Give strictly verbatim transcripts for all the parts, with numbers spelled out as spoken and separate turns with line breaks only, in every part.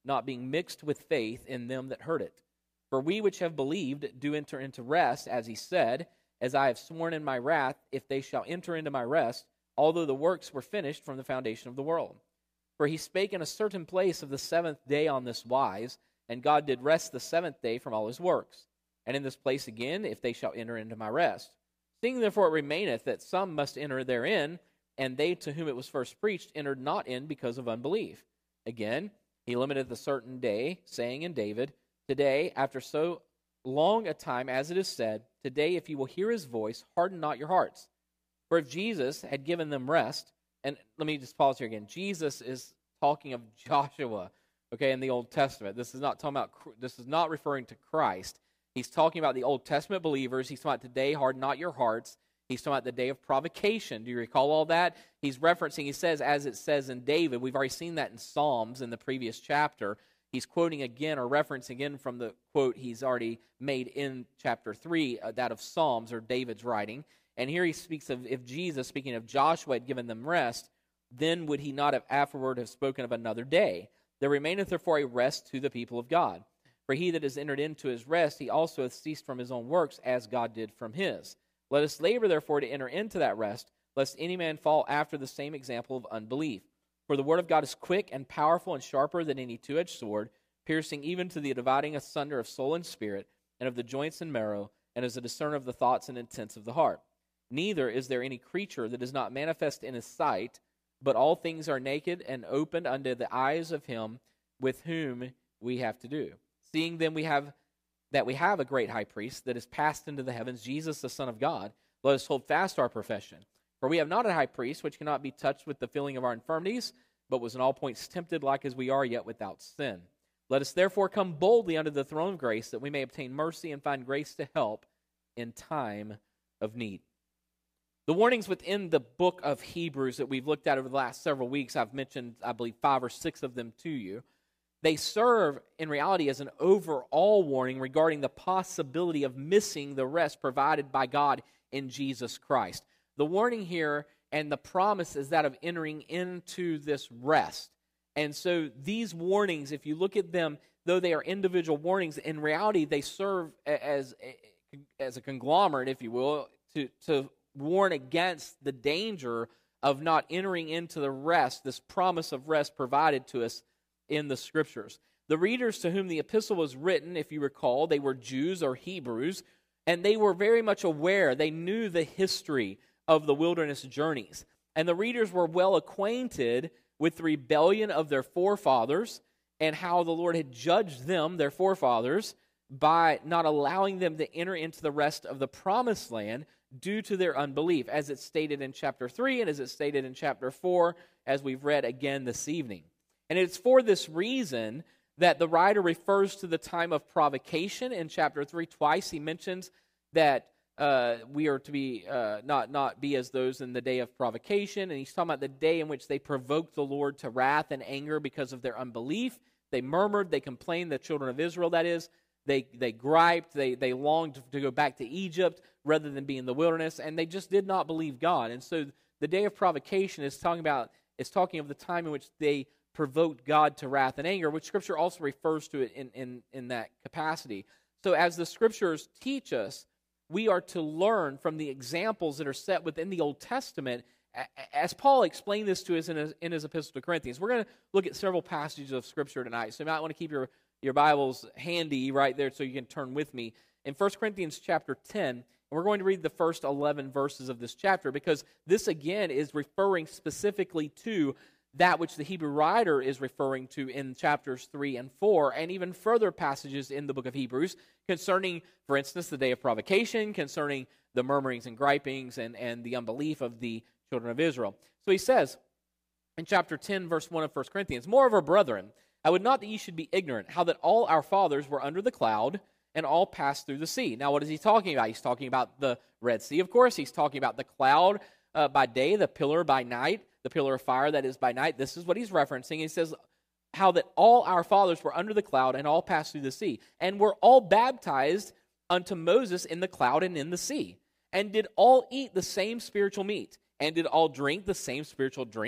not being mixed with faith in them that heard it. For we which have believed do enter into rest, as he said, as I have sworn in my wrath, if they shall enter into my rest, although the works were finished from the foundation of the world. For he spake in a certain place of the seventh day on this wise, and God did rest the seventh day from all his works. And in this place again, if they shall enter into my rest. Seeing therefore it remaineth that some must enter therein, and they to whom it was first preached entered not in because of unbelief. Again, he limiteth a certain day, saying in David, Today, after so long a time as it is said, Today if you will hear his voice, harden not your hearts. For if Jesus had given them rest, and let me just pause here again. Jesus is talking of Joshua, okay, in the Old Testament. This is not talking about, this is not referring to Christ. He's talking about the Old Testament believers. He's talking about today, harden not your hearts. He's talking about the day of provocation. Do you recall all that? He's referencing, he says, as it says in David. We've already seen that in Psalms in the previous chapter. He's quoting again or referencing again from the quote he's already made in chapter three, uh, that of Psalms or David's writing. And here he speaks of if Jesus, speaking of Joshua, had given them rest, then would he not have afterward have spoken of another day? There remaineth therefore a rest to the people of God. For he that has entered into his rest, he also hath ceased from his own works, as God did from his. Let us labor therefore to enter into that rest, lest any man fall after the same example of unbelief. For the word of God is quick and powerful and sharper than any two-edged sword, piercing even to the dividing asunder of soul and spirit, and of the joints and marrow, and is a discerner of the thoughts and intents of the heart. Neither is there any creature that is not manifest in his sight, but all things are naked and opened unto the eyes of him with whom we have to do. Seeing then we have that we have a great high priest that is passed into the heavens, Jesus the Son of God, let us hold fast our profession. For we have not a high priest which cannot be touched with the feeling of our infirmities, but was in all points tempted like as we are, yet without sin. Let us therefore come boldly unto the throne of grace, that we may obtain mercy and find grace to help in time of need. The warnings within the book of Hebrews that we've looked at over the last several weeks, I've mentioned, I believe, five or six of them to you. They serve, in reality, as an overall warning regarding the possibility of missing the rest provided by God in Jesus Christ. The warning here and the promise is that of entering into this rest. And so these warnings, if you look at them, though they are individual warnings, in reality they serve as, as a conglomerate, if you will, to, to warn against the danger of not entering into the rest, this promise of rest provided to us in the Scriptures. The readers to whom the epistle was written, if you recall, they were Jews or Hebrews, and they were very much aware, they knew the history of the wilderness journeys. And the readers were well acquainted with the rebellion of their forefathers and how the Lord had judged them, their forefathers, by not allowing them to enter into the rest of the promised land due to their unbelief, as it's stated in chapter three and as it's stated in chapter four, as we've read again this evening. And it's for this reason that the writer refers to the time of provocation in chapter three twice. He mentions that uh, we are to be uh, not not be as those in the day of provocation, and he's talking about the day in which they provoked the Lord to wrath and anger because of their unbelief. They murmured, they complained, the children of Israel, that is. They they griped, they, they longed to go back to Egypt rather than be in the wilderness, and they just did not believe God. And so the day of provocation is talking about is talking of the time in which they provoked God to wrath and anger, which Scripture also refers to it in, in, in that capacity. So as the Scriptures teach us, we are to learn from the examples that are set within the Old Testament, as Paul explained this to us in his, in his epistle to Corinthians. We're going to look at several passages of Scripture tonight, so you might want to keep your, your Bibles handy right there so you can turn with me. In First Corinthians chapter ten, we're going to read the first eleven verses of this chapter, because this again is referring specifically to that which the Hebrew writer is referring to in chapters three and four, and even further passages in the book of Hebrews concerning, for instance, the day of provocation, concerning the murmurings and gripings and, and the unbelief of the children of Israel. So he says in chapter ten, verse one of First Corinthians, "Moreover, brethren, I would not that ye should be ignorant, how that all our fathers were under the cloud, and all passed through the sea." Now, what is he talking about? He's talking about the Red Sea, of course. He's talking about the cloud uh, by day, the pillar by night, the pillar of fire that is by night. This is what he's referencing. He says, how that all our fathers were under the cloud and all passed through the sea, and were all baptized unto Moses in the cloud and in the sea, and did all eat the same spiritual meat, and did all drink the same spiritual drink,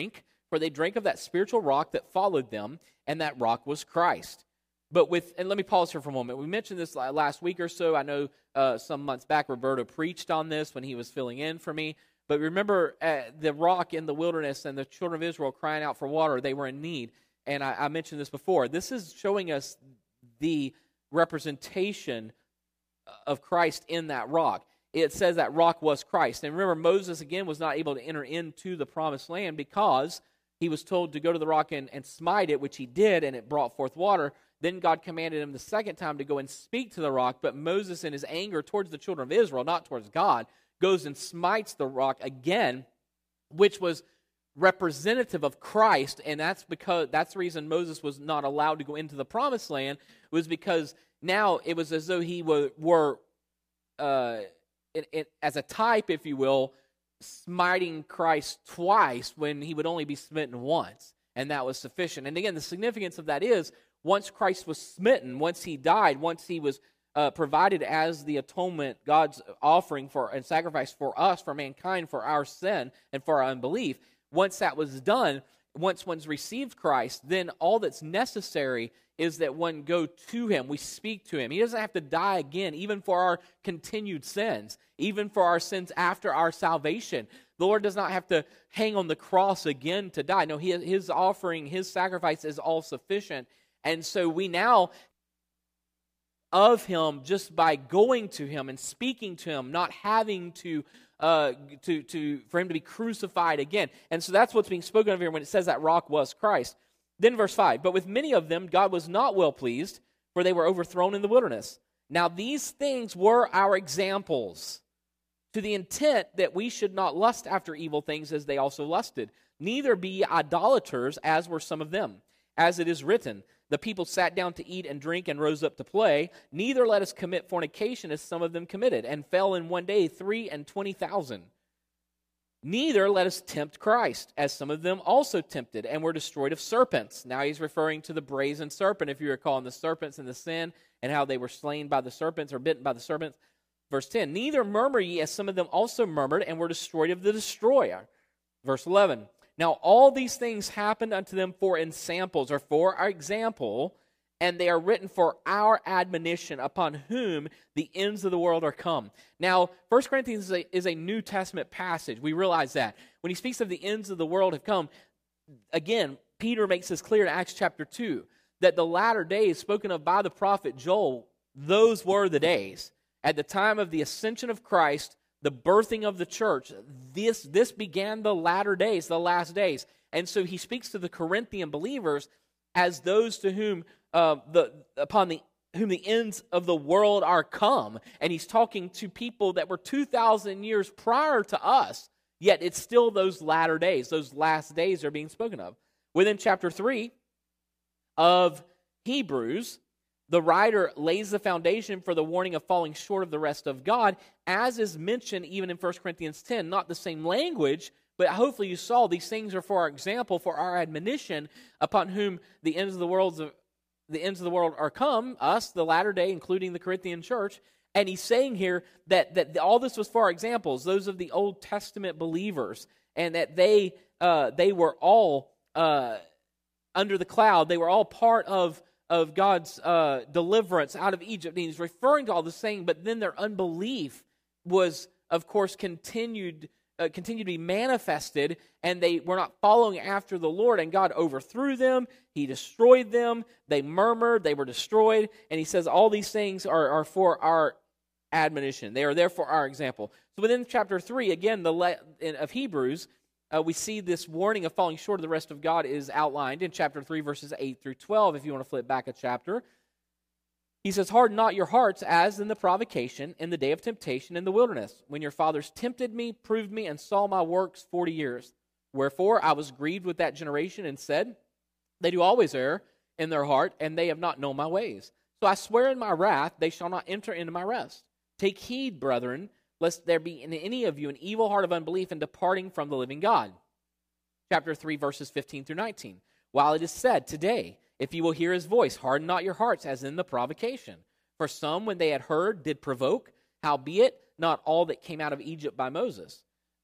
For they drank of that spiritual rock that followed them, and that rock was Christ. But with, and let me pause here for a moment. We mentioned this last week or so. I know uh, some months back Roberto preached on this when he was filling in for me. But remember uh, the rock in the wilderness and the children of Israel crying out for water. They were in need. And I, I mentioned this before. This is showing us the representation of Christ in that rock. It says that rock was Christ. And remember, Moses, again, was not able to enter into the promised land because he was told to go to the rock and, and smite it, which he did, and it brought forth water. Then God commanded him the second time to go and speak to the rock, but Moses, in his anger towards the children of Israel, not towards God, goes and smites the rock again, which was representative of Christ, and that's because that's the reason Moses was not allowed to go into the promised land, was because now it was as though he were, were uh, it, it, as a type, if you will, smiting Christ twice when he would only be smitten once, and that was sufficient. And again, the significance of that is, once Christ was smitten, once he died, once he was uh, provided as the atonement, God's offering for and sacrifice for us, for mankind, for our sin and for our unbelief, once that was done, once one's received Christ, then all that's necessary is that one go to him. We speak to him. He doesn't have to die again, even for our continued sins, even for our sins after our salvation. The Lord does not have to hang on the cross again to die. No, he, his offering, his sacrifice is all sufficient. And so we now, of him, just by going to him and speaking to him, not having to Uh, to, to for him to be crucified again. And so that's what's being spoken of here when it says that rock was Christ. Then verse five, but with many of them God was not well pleased, for they were overthrown in the wilderness. Now these things were our examples, to the intent that we should not lust after evil things as they also lusted, neither be idolaters as were some of them. As it is written, the people sat down to eat and drink and rose up to play. Neither let us commit fornication as some of them committed, and fell in one day three and twenty thousand. Neither let us tempt Christ, as some of them also tempted, and were destroyed of serpents. Now he's referring to the brazen serpent, if you recall, and the serpents and the sin, and how they were slain by the serpents, or bitten by the serpents. Verse ten, neither murmur ye, as some of them also murmured, and were destroyed of the destroyer. Verse eleven, now all these things happened unto them for ensamples, or for our example, and they are written for our admonition, upon whom the ends of the world are come. Now, First Corinthians is a, is a New Testament passage. We realize that. When he speaks of the ends of the world have come, again, Peter makes this clear in Acts chapter two, that the latter days spoken of by the prophet Joel, those were the days. At the time of the ascension of Christ, the birthing of the church, this, this began the latter days, the last days. And so he speaks to the Corinthian believers as those to whom uh, the upon the whom the ends of the world are come. And he's talking to people that were two thousand years prior to us, yet it's still those latter days, those last days are being spoken of. Within chapter three of Hebrews, the writer lays the foundation for the warning of falling short of the rest of God, as is mentioned even in First Corinthians ten. Not the same language, but hopefully you saw these things are for our example, for our admonition, upon whom the ends of the world, the ends of the world are come, us, the latter day, including the Corinthian church. And he's saying here that, that all this was for our examples, those of the Old Testament believers, and that they uh, they were all uh, under the cloud. They were all part of of God's uh, deliverance out of Egypt. And he's referring to all this saying, but then their unbelief was, of course, continued uh, continued to be manifested, and they were not following after the Lord, and God overthrew them. He destroyed them. They murmured. They were destroyed. And he says all these things are, are for our admonition. They are there for our example. So within chapter three, again, the le- of Hebrews, Uh, we see this warning of falling short of the rest of God is outlined in chapter three, verses eight through twelve, if you want to flip back a chapter. He says, harden not your hearts as in the provocation in the day of temptation in the wilderness, when your fathers tempted me, proved me, and saw my works forty years. Wherefore I was grieved with that generation and said, they do always err in their heart, and they have not known my ways. So I swear in my wrath, they shall not enter into my rest. Take heed, brethren, lest there be in any of you an evil heart of unbelief in departing from the living God. Chapter three, verses fifteen through nineteen. While it is said, today, if you will hear his voice, harden not your hearts as in the provocation. For some, when they had heard, did provoke, howbeit not all that came out of Egypt by Moses.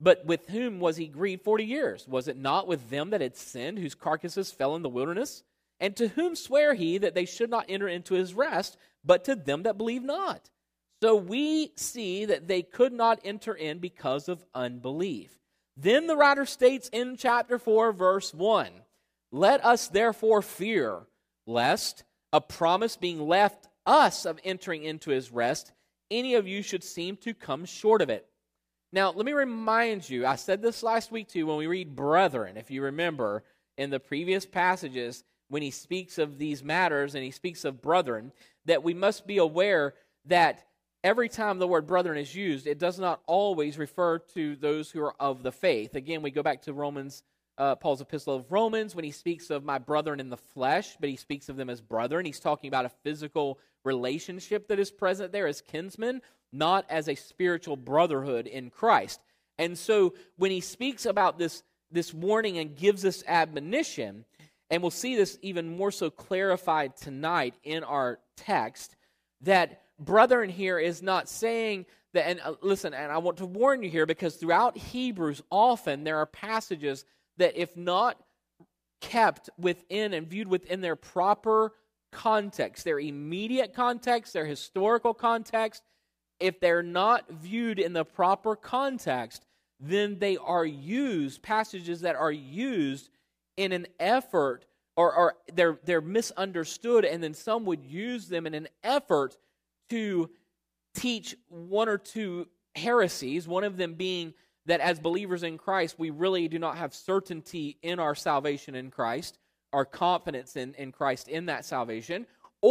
But with whom was he grieved forty years? Was it not with them that had sinned, whose carcasses fell in the wilderness? And to whom sware he that they should not enter into his rest, but to them that believe not? So we see that they could not enter in because of unbelief. Then the writer states in chapter four, verse one, let us therefore fear, lest a promise being left us of entering into his rest, any of you should seem to come short of it. Now, let me remind you, I said this last week too, when we read brethren, if you remember, in the previous passages, when he speaks of these matters and he speaks of brethren, that we must be aware that every time the word brethren is used, it does not always refer to those who are of the faith. Again, we go back to Romans, uh, Paul's epistle of Romans, when he speaks of my brethren in the flesh, but he speaks of them as brethren. He's talking about a physical relationship that is present there as kinsmen, not as a spiritual brotherhood in Christ. And so when he speaks about this, this warning and gives us admonition, and we'll see this even more so clarified tonight in our text, that brethren here is not saying that, and uh, listen, and I want to warn you here, because throughout Hebrews often there are passages that if not kept within and viewed within their proper context, their immediate context, their historical context, if they're not viewed in the proper context, then they are used, passages that are used in an effort, or, or they're, they're misunderstood, and then some would use them in an effort to teach one or two heresies, one of them being that as believers in Christ, we really do not have certainty in our salvation in Christ, our confidence in, in Christ in that salvation,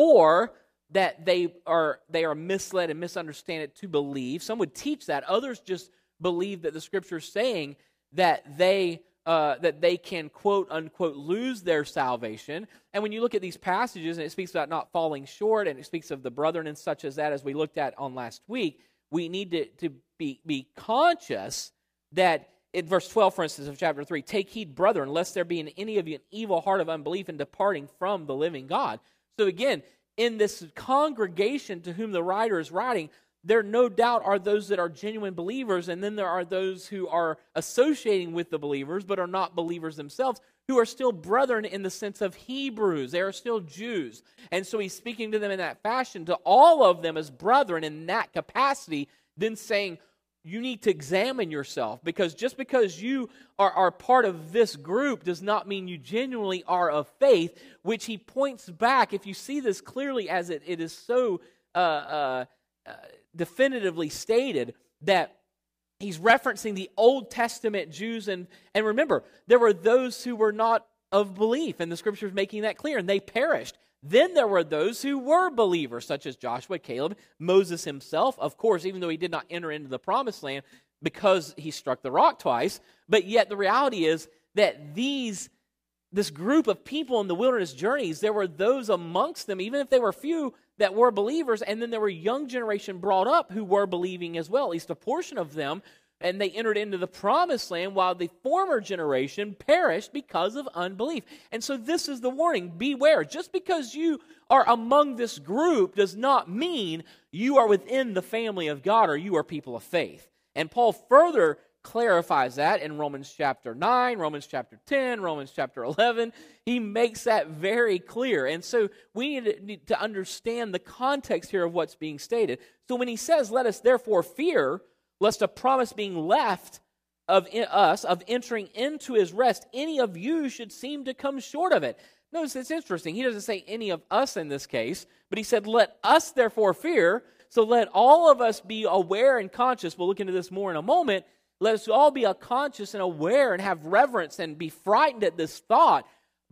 or that they are they are misled and misunderstand it to believe. Some would teach that. Others just believe that the Scripture is saying that they uh, that they can, quote, unquote, lose their salvation. And when you look at these passages, and it speaks about not falling short, and it speaks of the brethren and such as that, as we looked at on last week, we need to, to be, be conscious that in verse twelve, for instance, of chapter three, take heed, brethren, lest there be in any of you an evil heart of unbelief in departing from the living God. So again, in this congregation to whom the writer is writing, there no doubt are those that are genuine believers, and then there are those who are associating with the believers but are not believers themselves, who are still brethren in the sense of Hebrews. They are still Jews. And so he's speaking to them in that fashion, to all of them as brethren in that capacity, then saying, you need to examine yourself, because just because you are, are part of this group does not mean you genuinely are of faith, which he points back, if you see this clearly as it, it is so uh, uh, uh, definitively stated, that he's referencing the Old Testament Jews. And, and remember, there were those who were not of belief, and the Scripture is making that clear, and they perished. Then there were those who were believers, such as Joshua, Caleb, Moses himself, of course, even though he did not enter into the promised land because he struck the rock twice. But yet the reality is that these, this group of people in the wilderness journeys, there were those amongst them, even if they were few, that were believers, and then there were young generation brought up who were believing as well, at least a portion of them, and they entered into the promised land while the former generation perished because of unbelief. And so this is the warning. Beware. Just because you are among this group does not mean you are within the family of God or you are people of faith. And Paul further clarifies that in Romans chapter nine, Romans chapter ten, Romans chapter eleven. He makes that very clear. And so we need to understand the context here of what's being stated. So when he says, let us therefore fear, lest a promise being left of us, of entering into his rest, any of you should seem to come short of it. Notice it's interesting. He doesn't say any of us in this case, but he said, let us therefore fear. So let all of us be aware and conscious. We'll look into this more in a moment. Let us all be conscious and aware and have reverence and be frightened at this thought.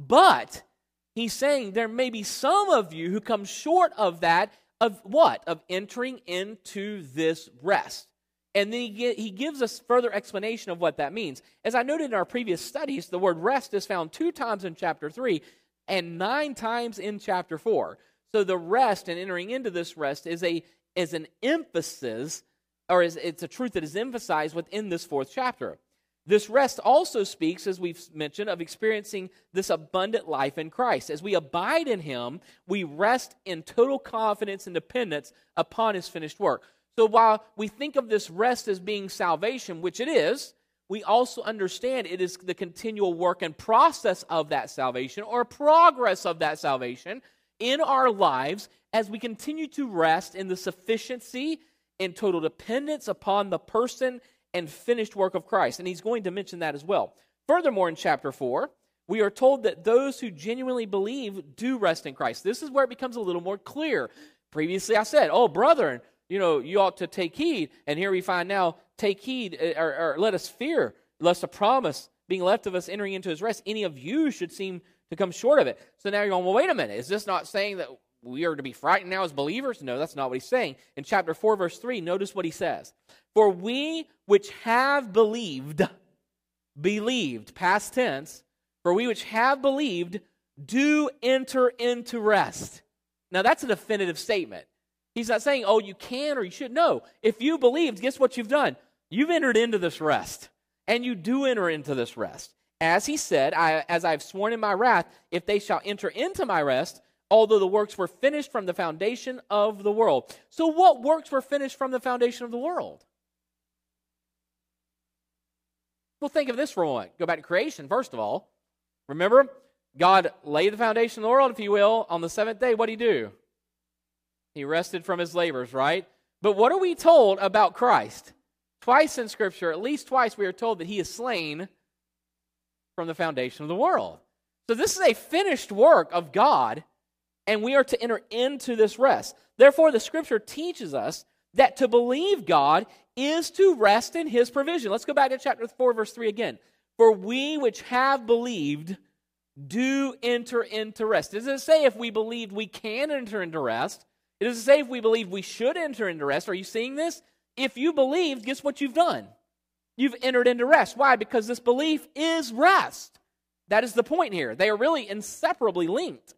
But he's saying there may be some of you who come short of that, of what? Of entering into this rest. And then he, he gives us further explanation of what that means. As I noted in our previous studies, the word rest is found two times in chapter three and nine times in chapter four. So the rest and entering into this rest is a is an emphasis, or is it's a truth that is emphasized within this fourth chapter. This rest also speaks, as we've mentioned, of experiencing this abundant life in Christ. As we abide in him, we rest in total confidence and dependence upon his finished work. So while we think of this rest as being salvation, which it is, we also understand it is the continual work and process of that salvation, or progress of that salvation in our lives as we continue to rest in the sufficiency and total dependence upon the person and finished work of Christ. And he's going to mention that as well. Furthermore, in chapter four, we are told that those who genuinely believe do rest in Christ. This is where it becomes a little more clear. Previously I said, oh, brethren, you know, you ought to take heed. And here we find now, take heed, or, or let us fear, lest a promise being left of us entering into his rest, any of you should seem to come short of it. So now you're going, well, wait a minute. Is this not saying that we are to be frightened now as believers? No, that's not what he's saying. In chapter four, verse three, notice what he says. For we which have believed, believed, past tense, for we which have believed do enter into rest. Now that's a definitive statement. He's not saying, oh, you can or you should. No, if you believed, guess what you've done? You've entered into this rest, and you do enter into this rest. As he said, I, as I've sworn in my wrath, if they shall enter into my rest, although the works were finished from the foundation of the world. So what works were finished from the foundation of the world? Well, think of this for a moment. Go back to creation, first of all. Remember, God laid the foundation of the world, if you will. On the seventh day, what did he do? He rested from his labors, right? But what are we told about Christ? Twice in Scripture, at least twice, we are told that he is slain from the foundation of the world. So this is a finished work of God, and we are to enter into this rest. Therefore, the Scripture teaches us that to believe God is to rest in his provision. Let's go back to chapter four, verse three again. For we which have believed do enter into rest. Does it say if we believe we can enter into rest? It doesn't say if we believe we should enter into rest. Are you seeing this? If you believe, guess what you've done? You've entered into rest. Why? Because this belief is rest. That is the point here. They are really inseparably linked.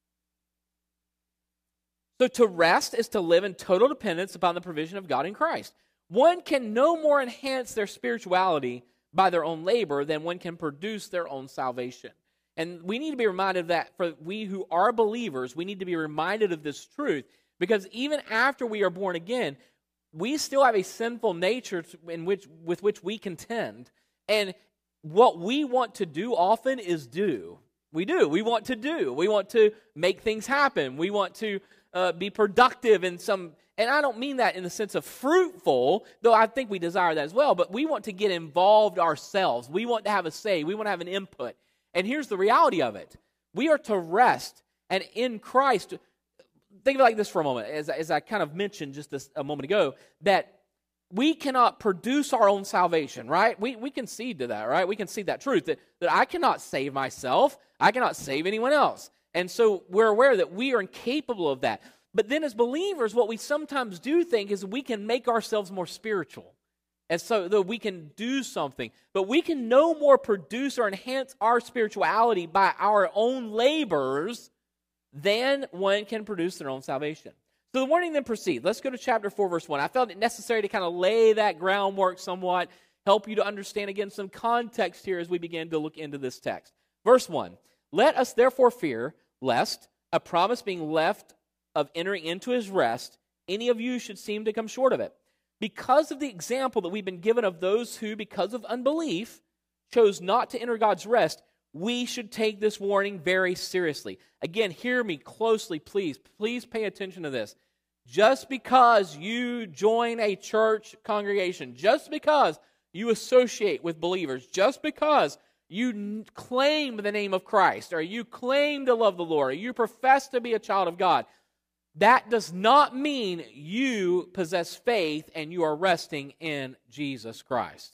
So to rest is to live in total dependence upon the provision of God in Christ. One can no more enhance their spirituality by their own labor than one can produce their own salvation. And we need to be reminded of that. For we who are believers, we need to be reminded of this truth. Because even after we are born again, we still have a sinful nature in which, with which we contend. And what we want to do often is do. We do. We want to do. We want to make things happen. We want to uh, be productive in some... And I don't mean that in the sense of fruitful, though I think we desire that as well. But we want to get involved ourselves. We want to have a say. We want to have an input. And here's the reality of it. We are to rest. And in Christ... Think of it like this for a moment, as, as I kind of mentioned just this, a moment ago, that we cannot produce our own salvation, right? We we concede to that, right? We concede that truth, that, that I cannot save myself. I cannot save anyone else. And so we're aware that we are incapable of that. But then as believers, what we sometimes do think is we can make ourselves more spiritual. And so that we can do something. But we can no more produce or enhance our spirituality by our own labors then one can produce their own salvation. So the warning then proceeds. Let's go to chapter four, verse one. I felt it necessary to kind of lay that groundwork somewhat, help you to understand again some context here as we begin to look into this text. Verse one, let us therefore fear, lest, a promise being left of entering into his rest, any of you should seem to come short of it. Because of the example that we've been given of those who, because of unbelief, chose not to enter God's rest, we should take this warning very seriously. Again, hear me closely, please. Please pay attention to this. Just because you join a church congregation, just because you associate with believers, just because you claim the name of Christ, or you claim to love the Lord, or you profess to be a child of God, that does not mean you possess faith and you are resting in Jesus Christ.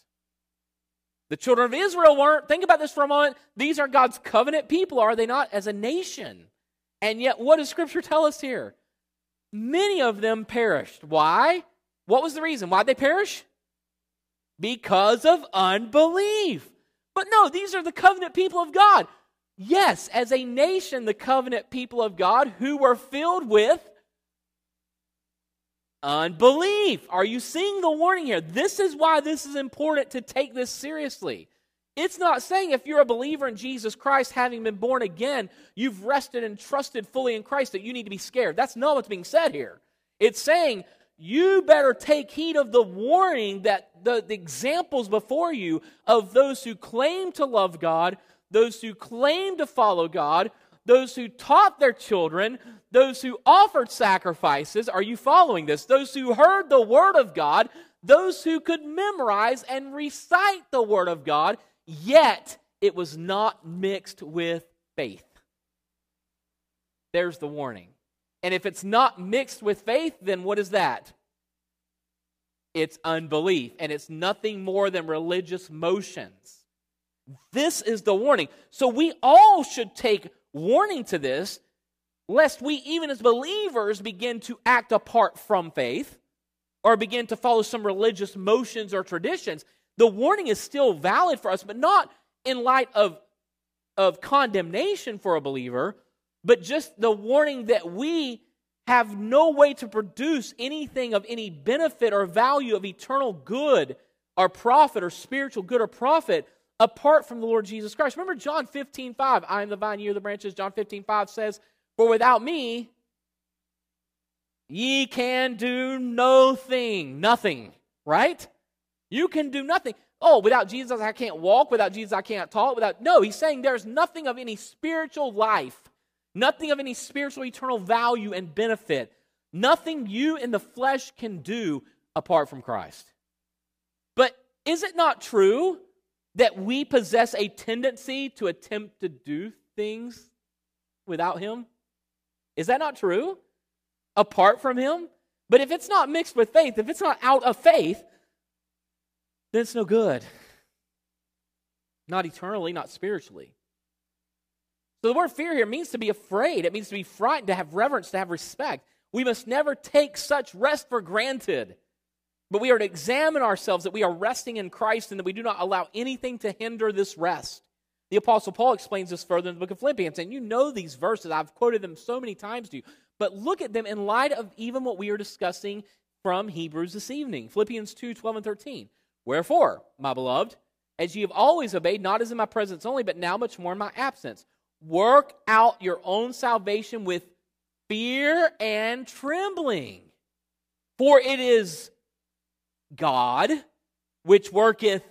The children of Israel weren't. Think about this for a moment. These are God's covenant people, are they not, as a nation? And yet, what does Scripture tell us here? Many of them perished. Why? What was the reason? Why'd they perish? Because of unbelief. But no, these are the covenant people of God. Yes, as a nation, the covenant people of God who were filled with unbelief. Are you seeing the warning here? This is why this is important to take this seriously. It's not saying if you're a believer in Jesus Christ, having been born again, you've rested and trusted fully in Christ, that you need to be scared. That's not what's being said here. It's saying you better take heed of the warning that the, the examples before you of those who claim to love God, those who claim to follow God, those who taught their children, those who offered sacrifices. Are you following this? Those who heard the Word of God, those who could memorize and recite the Word of God, yet it was not mixed with faith. There's the warning. And if it's not mixed with faith, then what is that? It's unbelief, and it's nothing more than religious motions. This is the warning. So we all should take warning to this, lest we, even as believers, begin to act apart from faith or begin to follow some religious motions or traditions. The warning is still valid for us, but not in light of, of condemnation for a believer, but just the warning that we have no way to produce anything of any benefit or value of eternal good or profit or spiritual good or profit apart from the Lord Jesus Christ. Remember John fifteen five, I am the vine, ye are the branches. John fifteen five says, for without me, ye can do no thing, nothing, right? You can do nothing. Oh, without Jesus I can't walk, without Jesus I can't talk, without, no, he's saying there's nothing of any spiritual life, nothing of any spiritual eternal value and benefit, nothing you in the flesh can do apart from Christ. But is it not true that we possess a tendency to attempt to do things without Him? Is that not true? Apart from Him? But if it's not mixed with faith, if it's not out of faith, then it's no good. Not eternally, not spiritually. So the word fear here means to be afraid. It means to be frightened, to have reverence, to have respect. We must never take such rest for granted. But we are to examine ourselves that we are resting in Christ and that we do not allow anything to hinder this rest. The Apostle Paul explains this further in the book of Philippians. And you know these verses. I've quoted them so many times to you. But look at them in light of even what we are discussing from Hebrews this evening. Philippians two, twelve and thirteen. Wherefore, my beloved, as ye have always obeyed, not as in my presence only, but now much more in my absence, work out your own salvation with fear and trembling. For it is God which worketh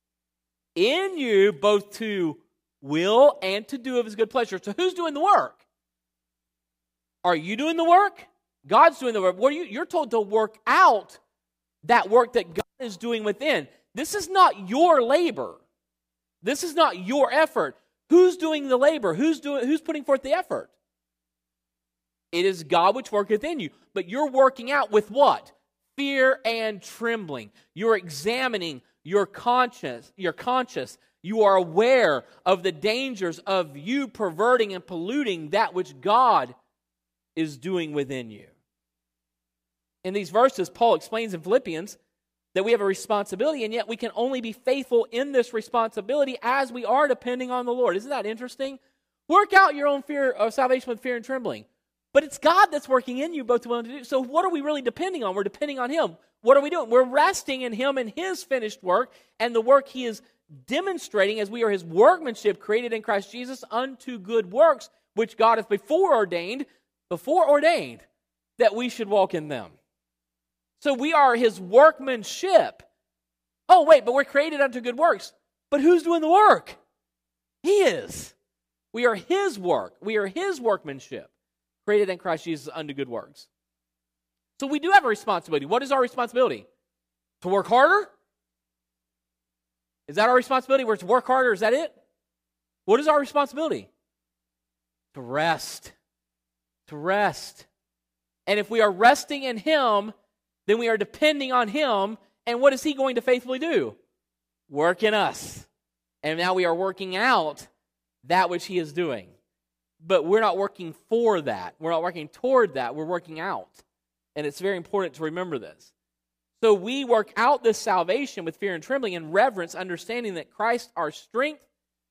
in you both to will and to do of His good pleasure. So who's doing the work? Are you doing the work? God's doing the work. What are you? You're told to work out that work that God is doing within. This is not your labor. This is not your effort. Who's doing the labor? Who's doing? Who's putting forth the effort? It is God which worketh in you. But you're working out with what? Fear and trembling. You're examining your conscience. Your conscience. You are aware of the dangers of you perverting and polluting that which God is doing within you. In these verses, Paul explains in Philippians that we have a responsibility, and yet we can only be faithful in this responsibility as we are depending on the Lord. Isn't that interesting? Work out your own fear of salvation with fear and trembling. But it's God that's working in you both to will and to do. So what are we really depending on? We're depending on Him. What are we doing? We're resting in Him and His finished work and the work He is demonstrating as we are His workmanship created in Christ Jesus unto good works, which God hath before ordained, before ordained that we should walk in them. So we are His workmanship. Oh, wait, but we're created unto good works. But who's doing the work? He is. We are His work. We are His workmanship, created in Christ Jesus unto good works. So we do have a responsibility. What is our responsibility? To work harder? Is that our responsibility? We're to work harder? Is that it? What is our responsibility? To rest. To rest. And if we are resting in Him, then we are depending on Him. And what is He going to faithfully do? Work in us. And now we are working out that which He is doing. But we're not working for that. We're not working toward that. We're working out. And it's very important to remember this. So we work out this salvation with fear and trembling and reverence, understanding that Christ, our strength,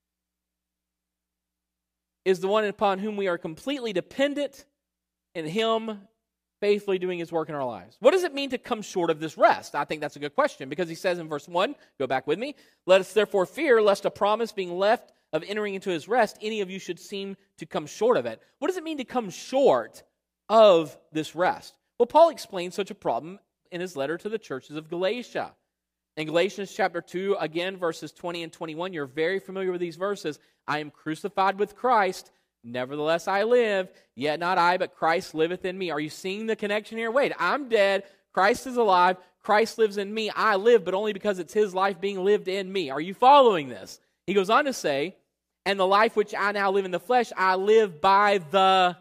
is the one upon whom we are completely dependent, and Him faithfully doing His work in our lives. What does it mean to come short of this rest? I think that's a good question, because He says in verse one, go back with me, let us therefore fear, lest a promise being left of entering into His rest, any of you should seem to come short of it. What does it mean to come short of this rest? Well, Paul explains such a problem in his letter to the churches of Galatia. In Galatians chapter two, again, verses twenty and twenty-one, you're very familiar with these verses. I am crucified with Christ, nevertheless I live, yet not I, but Christ liveth in me. Are you seeing the connection here? Wait, I'm dead, Christ is alive, Christ lives in me, I live, but only because it's his life being lived in me. Are you following this? He goes on to say, and the life which I now live in the flesh, I live by the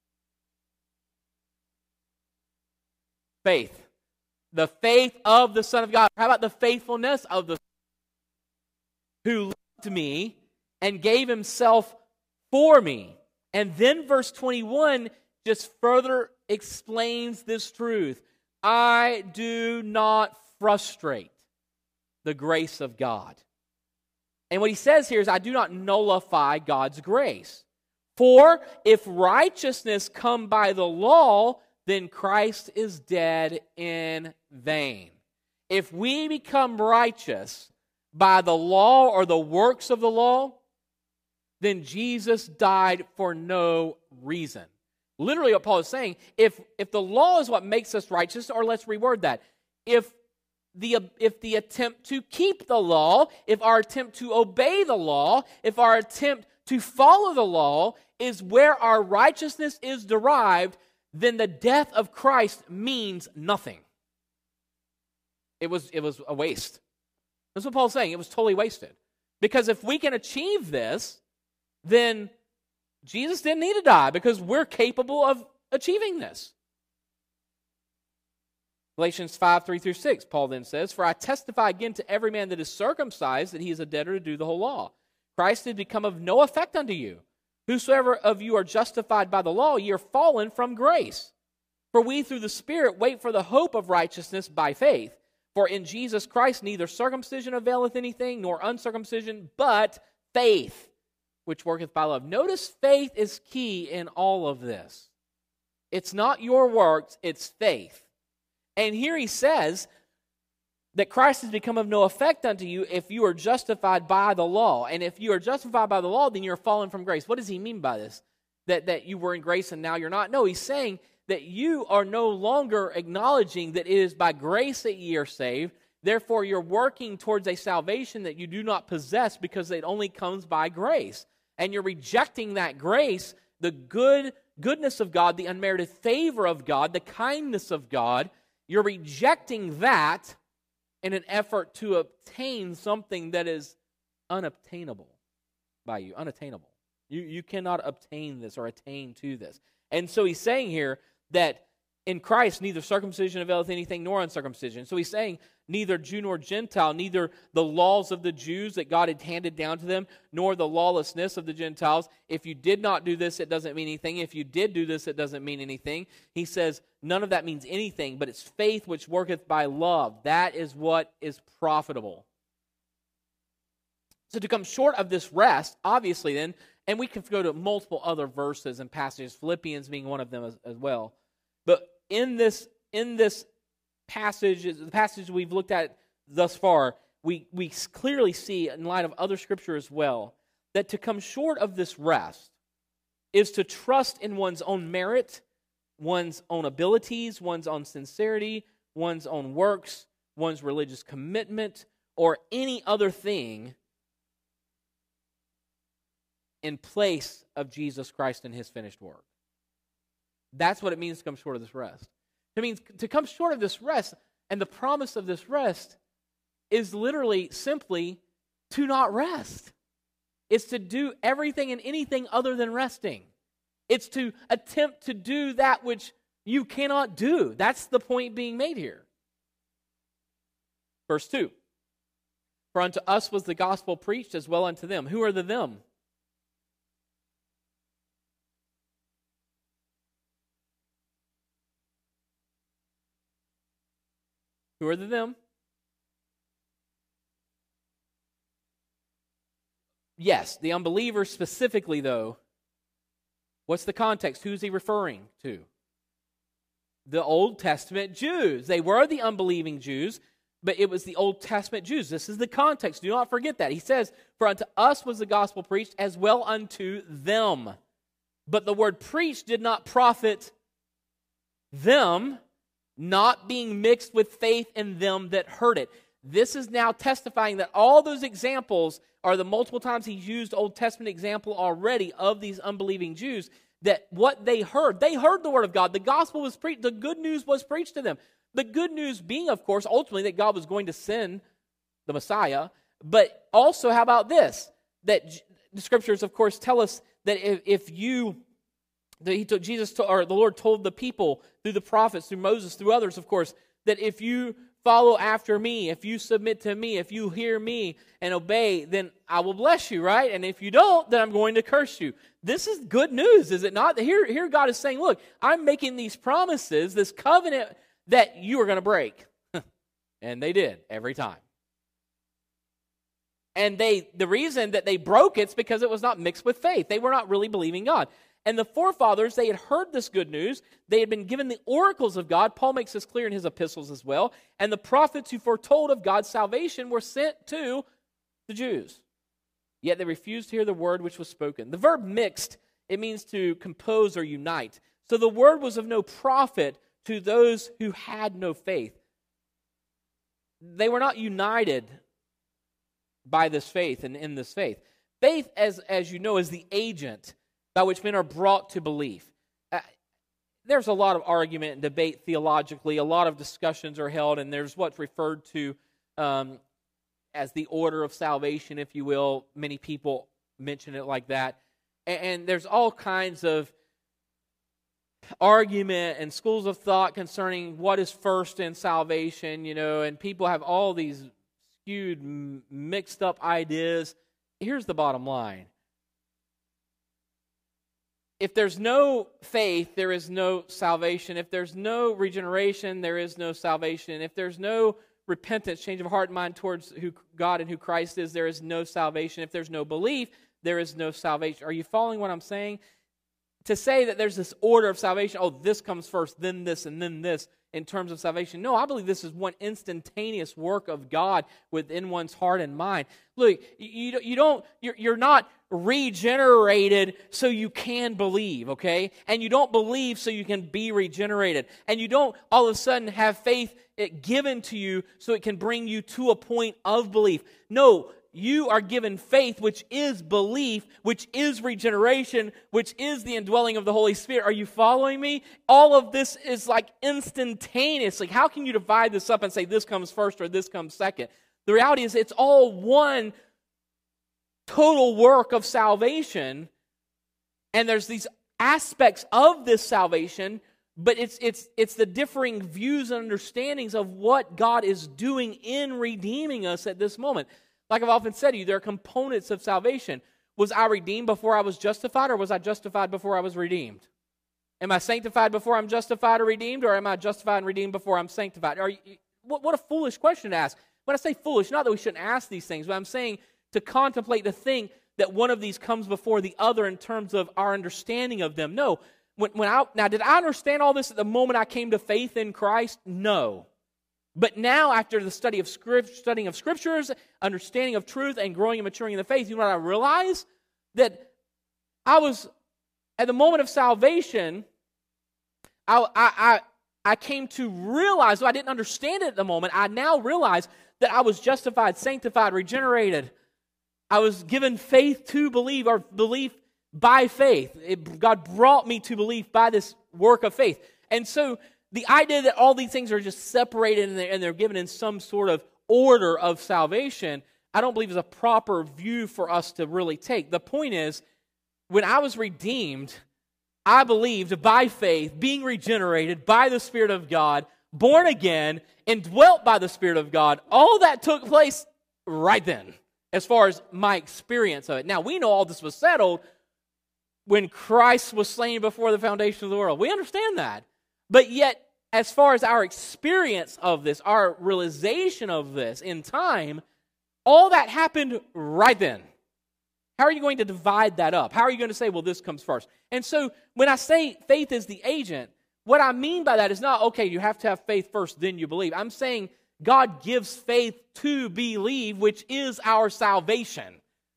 faith. The faith of the Son of God. How about the faithfulness of the Son who loved me and gave himself for me? And then verse twenty-one just further explains this truth. I do not frustrate the grace of God. And what he says here is, I do not nullify God's grace. For if righteousness come by the law, then Christ is dead in vain. If we become righteous by the law or the works of the law, then Jesus died for no reason. Literally what Paul is saying, if, if the law is what makes us righteous, or let's reword that, if the, if the attempt to keep the law, if our attempt to obey the law, if our attempt to follow the law is where our righteousness is derived, then the death of Christ means nothing. It was, it was a waste. That's what Paul's saying. It was totally wasted. Because if we can achieve this, then Jesus didn't need to die, because we're capable of achieving this. Galatians five, three through six, Paul then says, For I testify again to every man that is circumcised that he is a debtor to do the whole law. Christ did become of no effect unto you. Whosoever of you are justified by the law, ye are fallen from grace. For we through the Spirit wait for the hope of righteousness by faith. For in Jesus Christ neither circumcision availeth anything, nor uncircumcision, but faith, which worketh by love. Notice faith is key in all of this. It's not your works, it's faith. And here he says that Christ has become of no effect unto you if you are justified by the law. And if you are justified by the law, then you're fallen from grace. What does he mean by this? That, that you were in grace and now you're not? No, he's saying that you are no longer acknowledging that it is by grace that ye are saved. Therefore, you're working towards a salvation that you do not possess, because it only comes by grace. And you're rejecting that grace, the good goodness of God, the unmerited favor of God, the kindness of God. You're rejecting that in an effort to obtain something that is unobtainable by you, unattainable. You, you cannot obtain this or attain to this. And so he's saying here that in Christ neither circumcision availeth anything nor uncircumcision. So he's saying neither Jew nor Gentile, neither the laws of the Jews that God had handed down to them, nor the lawlessness of the Gentiles. If you did not do this, it doesn't mean anything. If you did do this, it doesn't mean anything. He says none of that means anything, but it's faith which worketh by love. That is what is profitable. So to come short of this rest, obviously then, and we can go to multiple other verses and passages, Philippians being one of them as, as well. But in this, in this passage, the passage we've looked at thus far, we, we clearly see, in light of other scripture as well, that to come short of this rest is to trust in one's own merit, one's own abilities, one's own sincerity, one's own works, one's religious commitment, or any other thing in place of Jesus Christ and his finished work. That's what it means to come short of this rest. It means to come short of this rest, and the promise of this rest is literally simply to not rest. It's to do everything and anything other than resting. It's to attempt to do that which you cannot do. That's the point being made here. Verse two. For unto us was the gospel preached as well unto them. Who are the them? Who are the them? Yes, the unbelievers specifically, though. What's the context? Who's he referring to? The Old Testament Jews. They were the unbelieving Jews, but it was the Old Testament Jews. This is the context. Do not forget that. He says, for unto us was the gospel preached as well unto them. But the word preached did not profit them, not being mixed with faith in them that heard it. This is now testifying that all those examples are the multiple times he's used Old Testament example already of these unbelieving Jews, that what they heard, they heard the word of God. The gospel was preached, the good news was preached to them. The good news being, of course, ultimately that God was going to send the Messiah. But also, how about this? That the scriptures, of course, tell us that if, if you, that he told, Jesus, to, or the Lord told the people through the prophets, through Moses, through others, of course, that if you follow after me, if you submit to me, if you hear me and obey, then I will bless you, right? And if you don't, then I'm going to curse you. This is good news, is it not? Here, here God is saying, look, I'm making these promises, this covenant that you are going to break. And they did, every time. And they, the reason that they broke it is because it was not mixed with faith. They were not really believing God. And the forefathers, they had heard this good news. They had been given the oracles of God. Paul makes this clear in his epistles as well. And the prophets who foretold of God's salvation were sent to the Jews. Yet they refused to hear the word which was spoken. The verb mixed, it means to compose or unite. So the word was of no profit to those who had no faith. They were not united by this faith and in this faith. Faith, as, as you know, is the agent by which men are brought to belief. Uh, there's a lot of argument and debate theologically. A lot of discussions are held, and there's what's referred to um, as the order of salvation, if you will. Many people mention it like that. And, and there's all kinds of argument and schools of thought concerning what is first in salvation, you know, and people have all these skewed, mixed up ideas. Here's the bottom line. If there's no faith, there is no salvation. If there's no regeneration, there is no salvation. If there's no repentance, change of heart and mind towards who God and who Christ is, there is no salvation. If there's no belief, there is no salvation. Are you following what I'm saying? To say that there's this order of salvation, oh, this comes first, then this, and then this, in terms of salvation. No, I believe this is one instantaneous work of God within one's heart and mind. Look, you, you don't, you're, you're not regenerated so you can believe, okay? And you don't believe so you can be regenerated. And you don't all of a sudden have faith given to you so it can bring you to a point of belief. No, you are given faith, which is belief, which is regeneration, which is the indwelling of the Holy Spirit. Are you following me? All of this is like instantaneous. Like, how can you divide this up and say this comes first or this comes second? The reality is it's all one total work of salvation, and there's these aspects of this salvation, but it's it's it's the differing views and understandings of what God is doing in redeeming us at this moment. Like I've often said to you, there are components of salvation. Was I redeemed before I was justified, or was I justified before I was redeemed? Am I sanctified before I'm justified or redeemed, or am I justified and redeemed before I'm sanctified? Are you, what, what a foolish question to ask. When I say foolish, not that we shouldn't ask these things, but I'm saying to contemplate, to think that one of these comes before the other in terms of our understanding of them. No. When, when I, now, did I understand all this at the moment I came to faith in Christ? No. But now, after the study of script, studying of Scriptures, understanding of truth, and growing and maturing in the faith, you know what I realized? That I was, at the moment of salvation, I, I, I, I came to realize, though I didn't understand it at the moment, I now realize that I was justified, sanctified, regenerated. I was given faith to believe, or belief by faith. It, God brought me to belief by this work of faith. And so, the idea that all these things are just separated and they're, and they're given in some sort of order of salvation, I don't believe is a proper view for us to really take. The point is, when I was redeemed, I believed by faith, being regenerated by the Spirit of God, born again, indwelt by the Spirit of God. All that took place right then, as far as my experience of it. Now, we know all this was settled when Christ was slain before the foundation of the world. We understand that. But yet, as far as our experience of this, our realization of this in time, all that happened right then. How are you going to divide that up? How are you going to say, well, this comes first? And so, when I say faith is the agent, what I mean by that is not, okay, you have to have faith first, then you believe. I'm saying God gives faith to believe, which is our salvation.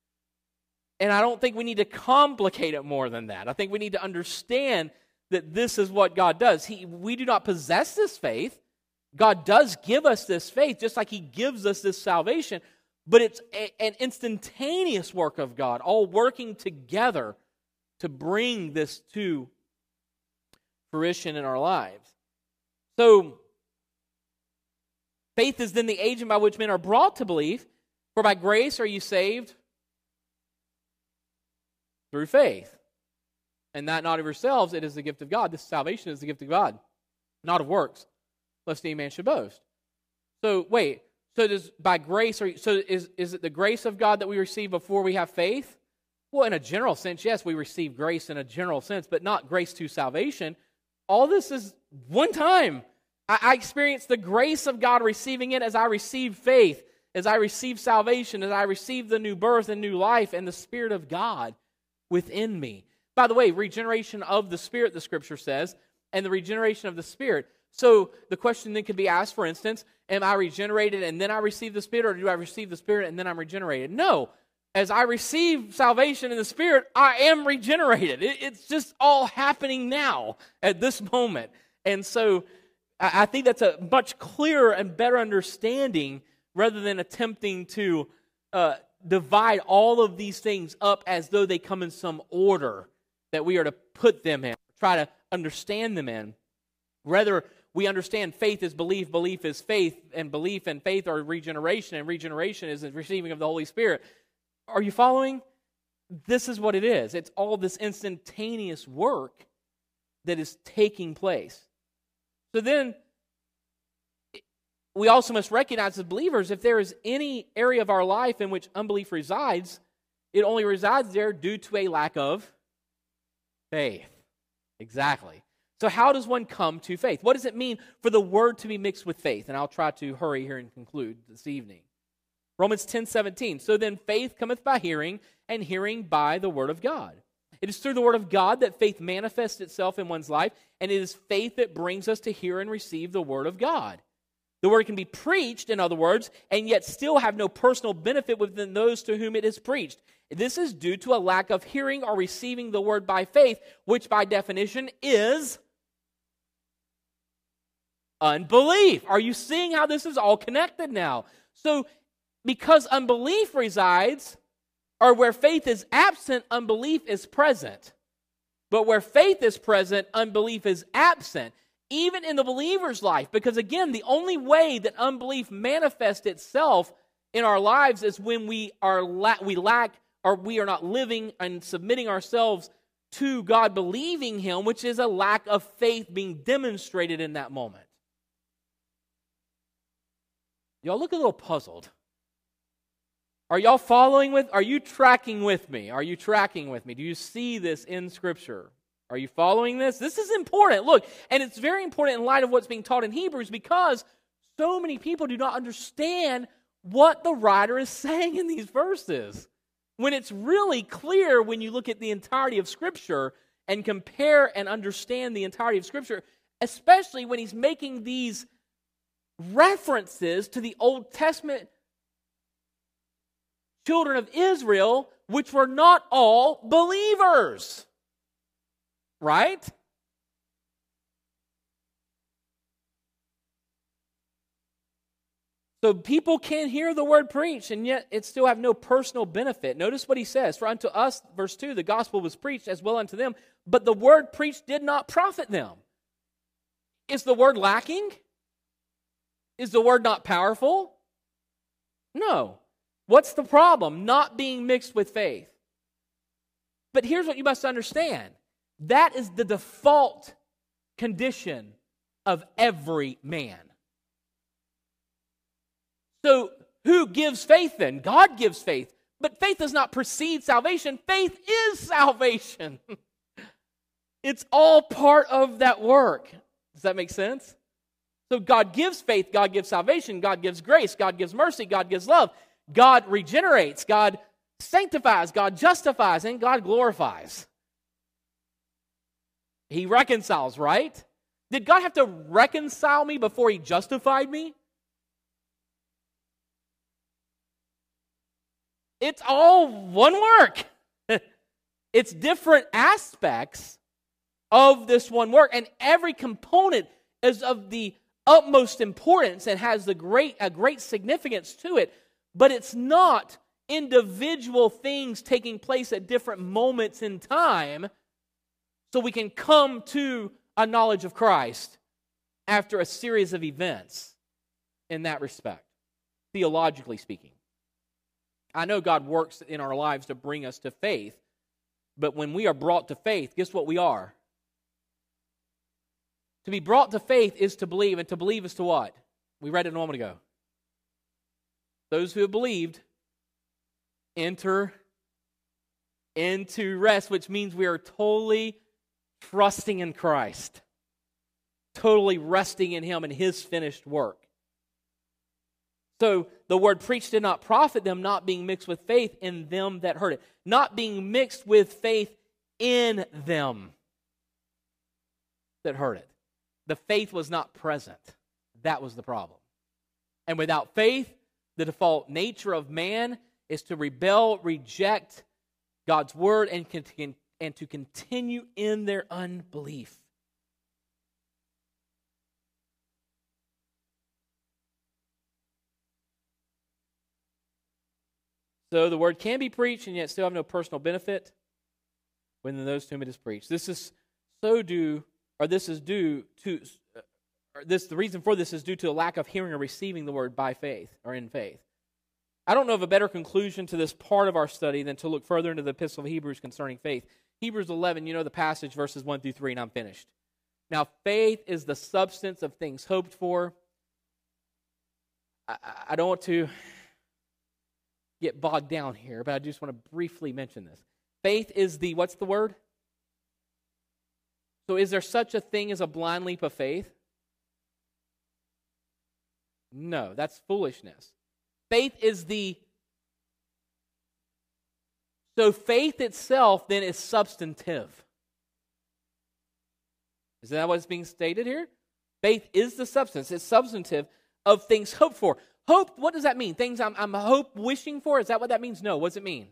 And I don't think we need to complicate it more than that. I think we need to understand that this is what God does. He, we do not possess this faith. God does give us this faith, just like He gives us this salvation, but it's a, an instantaneous work of God, all working together to bring this to fruition in our lives. So, faith is then the agent by which men are brought to belief. For by grace are you saved through faith. And that not of yourselves, it is the gift of God. This salvation is the gift of God, not of works, lest any man should boast. So, wait, so does by grace, are you, so is, is it the grace of God that we receive before we have faith? Well, in a general sense, yes, we receive grace in a general sense, but not grace to salvation. All this is one time. I, I experienced the grace of God receiving it as I received faith, as I received salvation, as I received the new birth and new life and the Spirit of God within me. By the way, regeneration of the Spirit, the Scripture says, and the regeneration of the Spirit. So the question then could be asked, for instance, am I regenerated and then I receive the Spirit, or do I receive the Spirit and then I'm regenerated? No. As I receive salvation in the Spirit, I am regenerated. It, it's just all happening now at this moment. And so I, I think that's a much clearer and better understanding rather than attempting to uh, divide all of these things up as though they come in some order that we are to put them in, try to understand them in. Rather, we understand faith is belief, belief is faith, and belief and faith are regeneration, and regeneration is the receiving of the Holy Spirit. Are you following? This is what it is. It's all this instantaneous work that is taking place. So then, we also must recognize as believers, if there is any area of our life in which unbelief resides, it only resides there due to a lack of faith. Exactly. So how does one come to faith? What does it mean for the word to be mixed with faith? And I'll try to hurry here and conclude this evening. Romans ten seventeen. So then faith cometh by hearing, and hearing by the word of God. It is through the word of God that faith manifests itself in one's life, and it is faith that brings us to hear and receive the word of God. The word can be preached, in other words, and yet still have no personal benefit within those to whom it is preached. This is due to a lack of hearing or receiving the word by faith, which by definition is unbelief. Are you seeing how this is all connected now? So, because unbelief resides, or where faith is absent, unbelief is present. But where faith is present, unbelief is absent. Even in the believer's life, because again, the only way that unbelief manifests itself in our lives is when we are la- we lack, or we are not living and submitting ourselves to God, believing Him, which is a lack of faith being demonstrated in that moment. Y'all look a little puzzled. Are y'all following with, are you tracking with me? Are you tracking with me? Do you see this in Scripture? Are you following this? This is important. Look, and it's very important in light of what's being taught in Hebrews, because so many people do not understand what the writer is saying in these verses. When it's really clear when you look at the entirety of Scripture and compare and understand the entirety of Scripture, especially when he's making these references to the Old Testament children of Israel, which were not all believers. Right? So people can hear the word preached, and yet it still have no personal benefit. Notice what he says. For unto us, verse two, the gospel was preached as well unto them, but the word preached did not profit them. Is the word lacking? Is the word not powerful? No. What's the problem? Not being mixed with faith. But here's what you must understand. That is the default condition of every man. So, who gives faith then? God gives faith. But faith does not precede salvation. Faith is salvation. It's all part of that work. Does that make sense? So God gives faith, God gives salvation, God gives grace, God gives mercy, God gives love. God regenerates, God sanctifies, God justifies, and God glorifies. He reconciles, right? Did God have to reconcile me before He justified me? It's all one work. It's different aspects of this one work, and every component is of the utmost importance and has the great a great significance to it, but it's not individual things taking place at different moments in time so we can come to a knowledge of Christ after a series of events in that respect, theologically speaking. I know God works in our lives to bring us to faith, but when we are brought to faith, guess what we are? To be brought to faith is to believe, and to believe is to what? We read it a moment ago. Those who have believed enter into rest, which means we are totally trusting in Christ, totally resting in Him and His finished work. So the word preach did not profit them, not being mixed with faith in them that heard it. Not being mixed with faith in them that heard it. The faith was not present. That was the problem. And without faith, the default nature of man is to rebel, reject God's word, and, con- and to continue in their unbelief. So the word can be preached and yet still have no personal benefit when those to whom it is preached. This is so due, or this is due to, or this the reason for this is due to a lack of hearing or receiving the word by faith or in faith. I don't know of a better conclusion to this part of our study than to look further into the Epistle of Hebrews concerning faith. Hebrews eleven, you know the passage, verses one through three, and I'm finished. Now, faith is the substance of things hoped for. I, I don't want to get bogged down here, but I just want to briefly mention this. Faith is the, what's the word? So is there such a thing as a blind leap of faith? No, that's foolishness. Faith is the, so faith itself then is substantive. Is that what's being stated here? Faith is the substance, it's substantive of things hoped for. Hope, what does that mean? Things I'm, I'm hope wishing for? Is that what that means? No. What does it mean?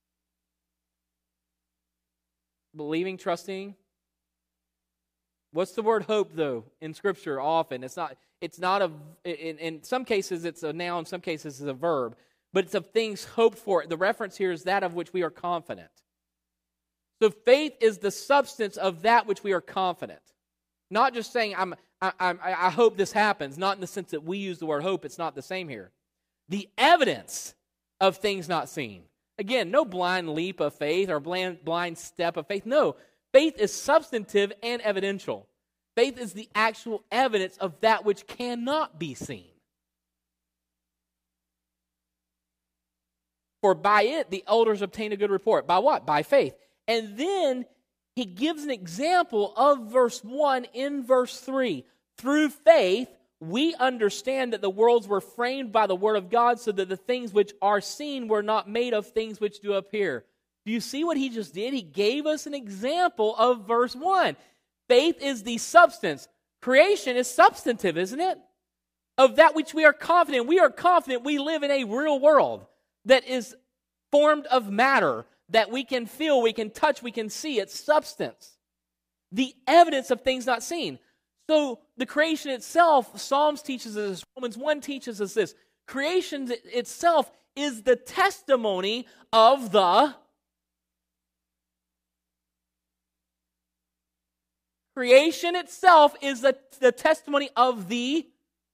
Believing, trusting. What's the word hope, though, in Scripture often? It's not, it's not a, in, in some cases it's a noun, in some cases it's a verb, but it's of things hoped for. The reference here is that of which we are confident. So faith is the substance of that which we are confident. Not just saying, I'm, I, I, I hope this happens, not in the sense that we use the word hope. It's not the same here. The evidence of things not seen. Again, no blind leap of faith or blind, blind step of faith. No, faith is substantive and evidential. Faith is the actual evidence of that which cannot be seen. For by it the elders obtained a good report. By what? By faith. And then he gives an example of verse one in verse three. Through faith, we understand that the worlds were framed by the word of God, so that the things which are seen were not made of things which do appear. Do you see what he just did? He gave us an example of verse one. Faith is the substance. Creation is substantive, isn't it? Of that which we are confident. We are confident we live in a real world that is formed of matter, that we can feel, we can touch, we can see. It's substance. The evidence of things not seen. So the creation itself, Psalms teaches us this, Romans one teaches us this. Creation itself is the testimony of the creation itself is the, the testimony of the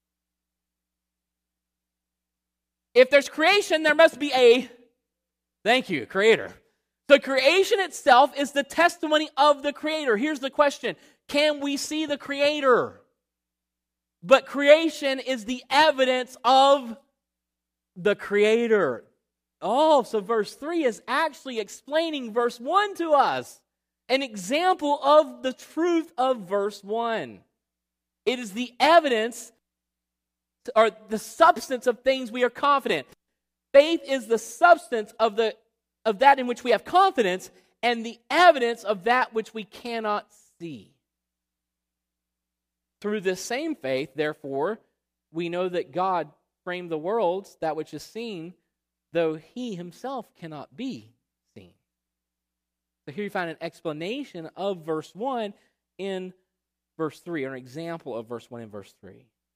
if there's creation, there must be a thank you, creator. So creation itself is the testimony of the creator. Here's the question. Can we see the creator? But creation is the evidence of the creator. Oh, so verse three is actually explaining verse one to us. An example of the truth of verse one. It is the evidence or the substance of things we are confident. Faith is the substance of the of that in which we have confidence and the evidence of that which we cannot see. Through this same faith, therefore, we know that God framed the worlds, that which is seen, though he himself cannot be seen. So here you find an explanation of verse one in verse three, or an example of verse one in verse three.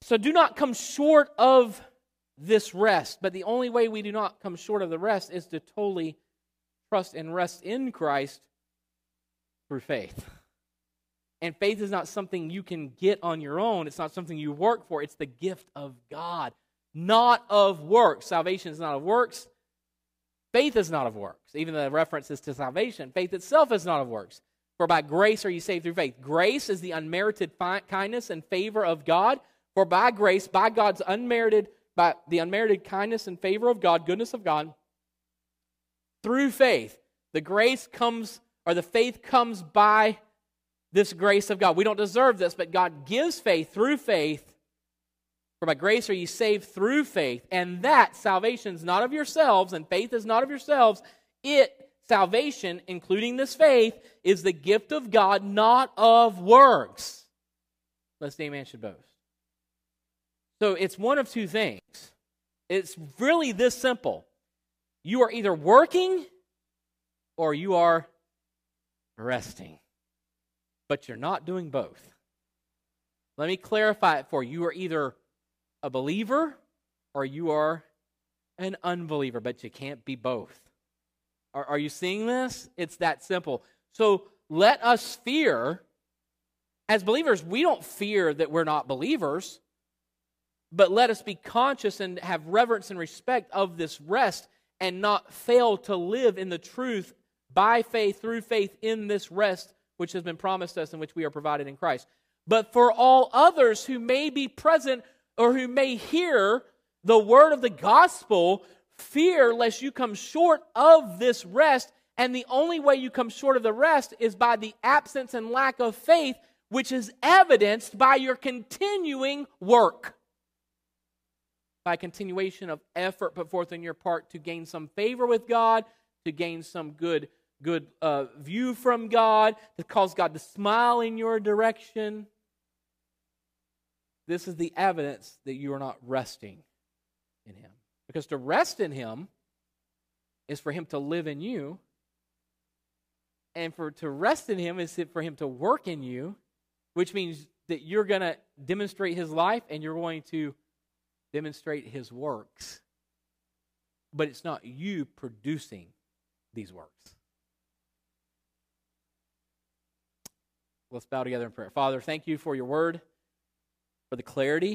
So do not come short of this rest. But the only way we do not come short of the rest is to totally trust and rest in Christ through faith. And faith is not something you can get on your own. It's not something you work for. It's the gift of God, not of works. Salvation is not of works. Faith is not of works. Even the references to salvation, faith itself is not of works. For by grace are you saved through faith. Grace is the unmerited fi- kindness and favor of God. For by grace, by God's unmerited, by the unmerited kindness and favor of God, goodness of God, through faith, the grace comes, or the faith comes by this grace of God. We don't deserve this, but God gives faith through faith. For by grace are ye saved through faith, and that salvation is not of yourselves, and faith is not of yourselves. It, salvation, including this faith, is the gift of God, not of works, lest any man should boast. So it's one of two things. It's really this simple. You are either working or you are resting. But you're not doing both. Let me clarify it for you. You are either a believer or you are an unbeliever, but you can't be both. Are, are you seeing this? It's that simple. So let us fear. As believers, we don't fear that we're not believers, but let us be conscious and have reverence and respect of this rest and not fail to live in the truth by faith, through faith in this rest which has been promised us and which we are provided in Christ. But for all others who may be present or who may hear the word of the gospel, fear lest you come short of this rest, and the only way you come short of the rest is by the absence and lack of faith, which is evidenced by your continuing work. By continuation of effort put forth on your part to gain some favor with God, to gain some good good uh, view from God, to cause God to smile in your direction. This is the evidence that you are not resting in Him. Because to rest in Him is for Him to live in you. And for to rest in Him is for Him to work in you, which means that you're going to demonstrate His life and you're going to demonstrate His works. But it's not you producing these works. Let's bow together in prayer. Father, thank you for your word, for the clarity